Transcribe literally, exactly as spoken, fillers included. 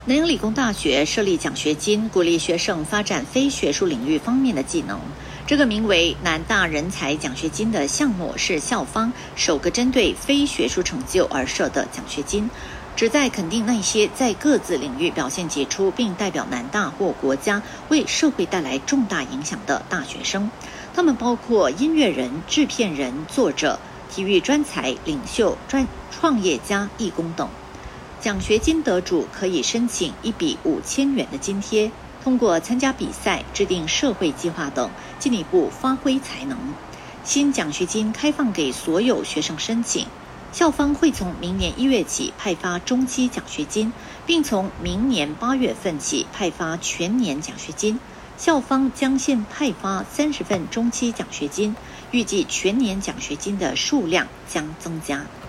南洋理工大学设立奖学金，鼓励学生发展非学术领域方面的技能。这个名为南大人才奖学金的项目是校方首个针对非学术成就而设的奖学金，旨在肯定那些在各自领域表现杰出并代表南大或国家为社会带来重大影响的大学生。他们包括音乐人、制片人、作者、体育专才、领袖、专创业家、义工等。奖学金得主可以申请一笔五千元的津贴，通过参加比赛、制定社会计划等，进一步发挥才能。新奖学金开放给所有学生申请，校方会从明年一月起派发中期奖学金，并从明年八月份起派发全年奖学金。校方将先派发三十份中期奖学金，预计全年奖学金的数量将增加。